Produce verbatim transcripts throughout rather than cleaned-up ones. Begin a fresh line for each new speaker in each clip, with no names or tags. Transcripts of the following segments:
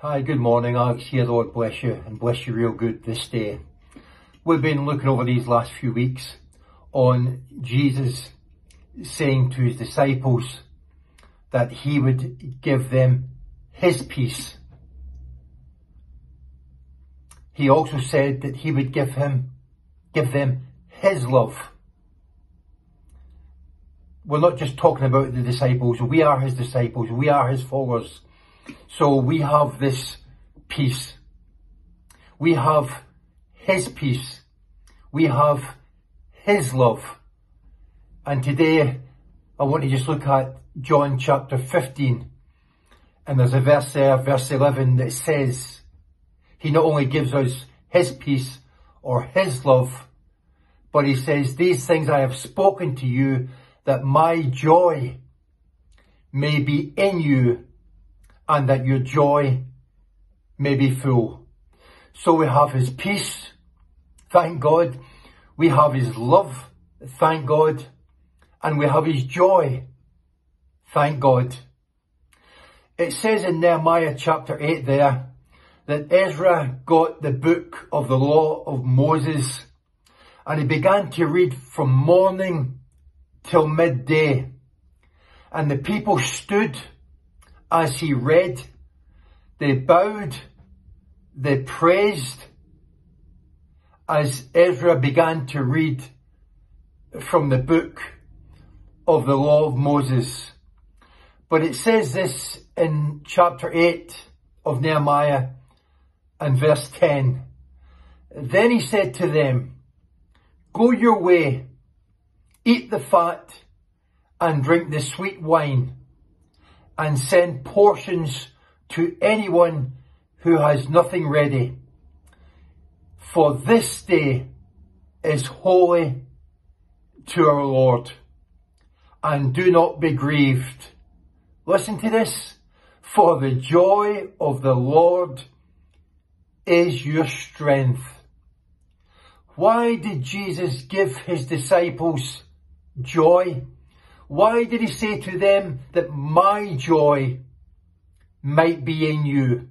Hi, good morning. Alex here. The Lord bless you and bless you real good this day. We've been looking over these last few weeks on Jesus saying to his disciples that he would give them his peace. He also said that he would give him, give them his love. We're not just talking about the disciples. We are his disciples. We are his followers. So we have this peace. We have his peace. We have his love. And today I want to just look at John chapter fifteen. And there's a verse there, verse eleven, that says he not only gives us his peace or his love, but he says, these things I have spoken to you, that my joy may be in you and that your joy may be full. So we have his peace, thank God. We have his love, thank God. And we have his joy, thank God. It says in Nehemiah chapter eight there that Ezra got the book of the law of Moses and he began to read from morning till midday. And the people stood as he read. They bowed, they praised as Ezra began to read from the book of the law of Moses. But it says this in chapter eight of Nehemiah and verse ten. Then he said to them, go your way, eat the fat and drink the sweet wine, and send portions to anyone who has nothing ready. For this day is holy to our Lord, and do not be grieved. Listen to this. For the joy of the Lord is your strength. Why did Jesus give his disciples joy? Why did he say to them that my joy might be in you?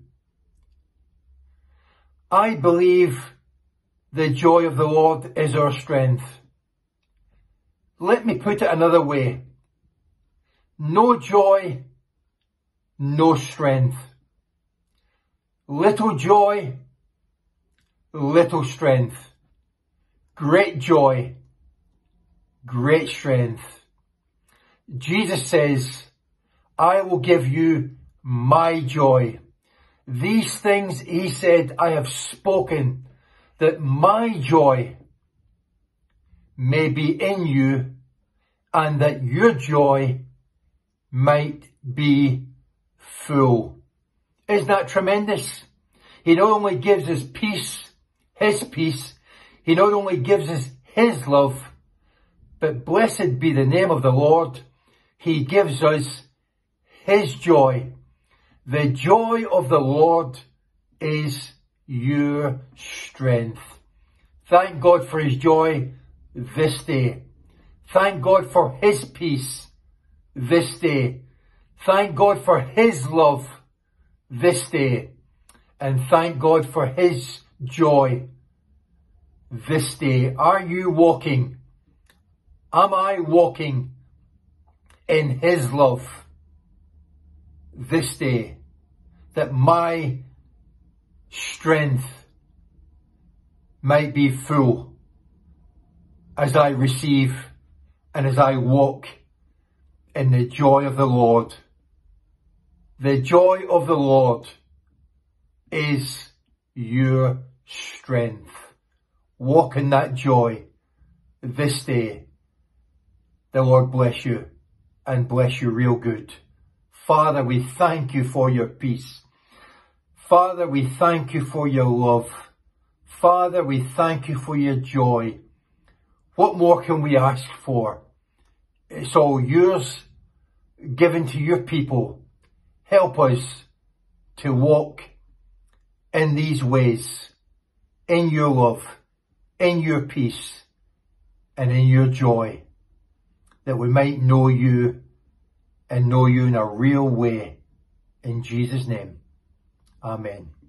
I believe the joy of the Lord is our strength. Let me put it another way. No joy, no strength. Little joy, little strength. Great joy, great strength. Jesus says, I will give you my joy. These things, he said, I have spoken, that my joy may be in you and that your joy might be full. Isn't that tremendous? He not only gives us peace, his peace, he not only gives us his love, but blessed be the name of the Lord, he gives us his joy. The joy of the Lord is your strength. Thank God for his joy this day. Thank God for his peace this day. Thank God for his love this day. And thank God for his joy this day. Are you walking? Am I walking in his love this day, that my strength might be full as I receive and as I walk in the joy of the Lord? The joy of the Lord is your strength. Walk in that joy this day. The Lord bless you and bless you real good. Father, we thank you for your peace. Father, we thank you for your love. Father, we thank you for your joy. What more can we ask for? It's all yours, given to your people. Help us to walk in these ways, in your love, in your peace, and in your joy, that we might know you and know you in a real way. In Jesus' name, Amen.